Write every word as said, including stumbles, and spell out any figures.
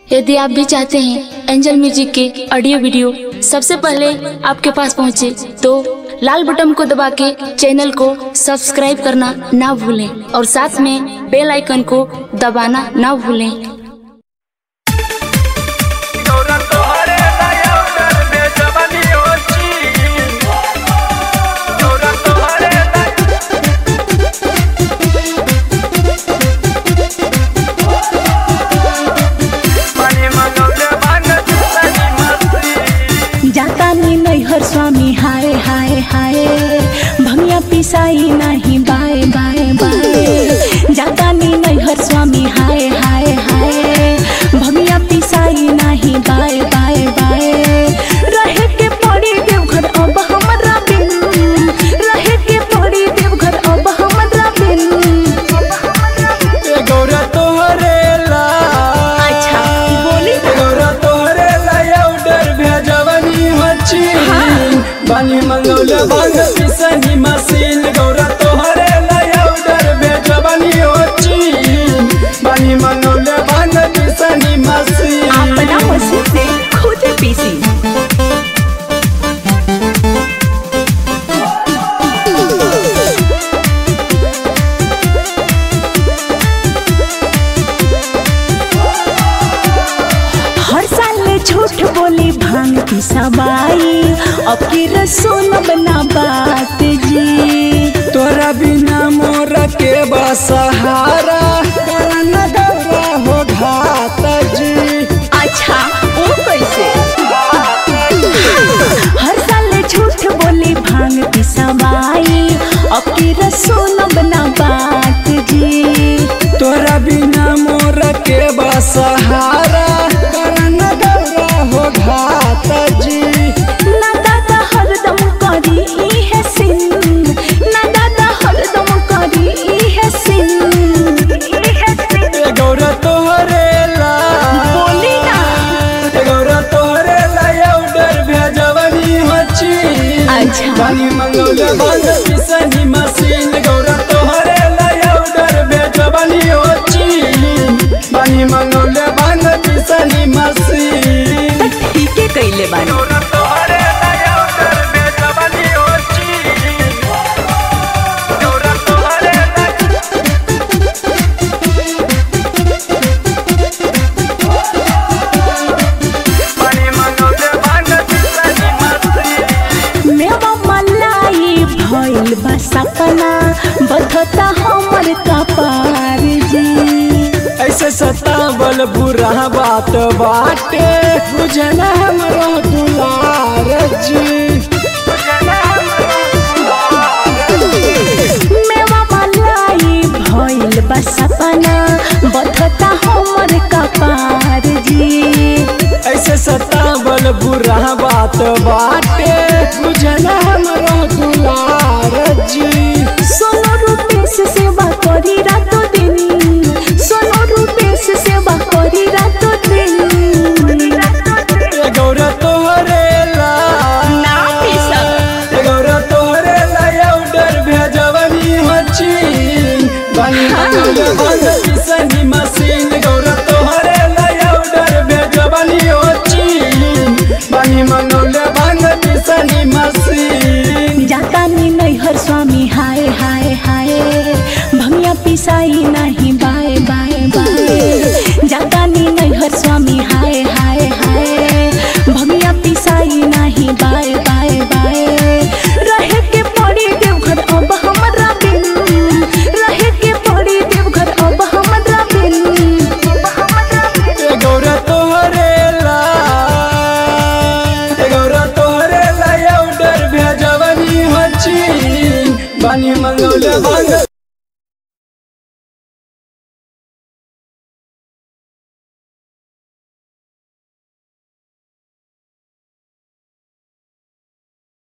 यदि आप भी चाहते हैं एंजल म्यूजिक के ऑडियो वीडियो सबसे पहले आपके पास पहुंचे, तो लाल बटन को दबा के चैनल को सब्सक्राइब करना ना भूलें और साथ में बेल आइकन को दबाना ना भूलें। नैहर स्वामी हाय हाय हाय भंगिया पिसाई नहीं बाय बाय बाय। जाता नी नैहर स्वामी हाय हाय हाय भंगिया पिसाई नहीं बाय बाय बाय। रहे के पड़ी देवघर अब हमरा बिन, रहे के पड़ी देवघर अब हमरा बिन। गौरा तोहरे ला अच्छा बोली गौरा तोहरे ला ऑर्डर भेजवनी मच्छी बानी मंगौले बांग पिसनी मशीन। गौरा तोहरे ला ऑर्डर भेजवनी मच्छी बानी मंगौले बांग पिसनी मशीन। अपना मशीन से खुद पीसी। हर साल झूठ बोली भांग की सबाई, अब की रसोन बना बात जी। तोरा बिना मोर के बसहारा करन गौरा हो घात जी। अच्छा वो कैसे? हर साल झूठ बोली भांग की सबाई, अब की रसोन बना बात जी। तोरा बिना मोर के बसहारा करन गौरा हो घात जी। ना दादा हरदम करी ई है सिन, ना दादा हरदम करी ई है सिन, ई है सिन। ए गौरा तोहरे ला बोली ना ए गौरा तोहरे ला ऑर्डर भेजवनी मच्छी अच्छा बानी मंगौले बांग पिसनी मशीन। गौरा तोहरे ला ऑर्डर भेजवनी मच्छी बानी मंगौले बांग पिसनी मशीन। ठीक है कैले बानी। मेवा मलाई भइल बा सपना, बधता हमर कपार जी। ऐसे सतावल बुरा बात बाटे बुझना हमरो दुलार जी। मेवा मलाई भइल बा सपना, बधता हमर कपार जी। ऐसे सतावल बुरा बात बाटे बुझना हमरो दुलार जी। सोनो रूपेश सेवा करी रातो दिन, सोनो रूपेश सेवा करी रातो दिन। ए गौरा तोहरे ला ना पिसा ए गौरा तोहरे ला ऑर्डर भेजवनी मच्छी बानी मंगौले बांग पिसनी मशीन। गौरा तोहरे ला ऑर्डर भेजवनी मच्छी बानी मंगौले बांग पिसनी मशीन। जाता नी नैहर स्वामी हाय हाय हाय भंगिया पिसाई नहीं बाय बाय बाय। जाता नी नैहर स्वामी हाय हाय हाय भंगिया पिसाई नहीं बाय बाय बाय। रहे के पड़ी देवघर अब हमरा बिन, रहे के पड़ी देवघर अब हमरा बिन। ए गौरा तोहरे ला ए गौरा तोहरे ला ऑर्डर भेजवनी मच्छी बानी मंगौले बांग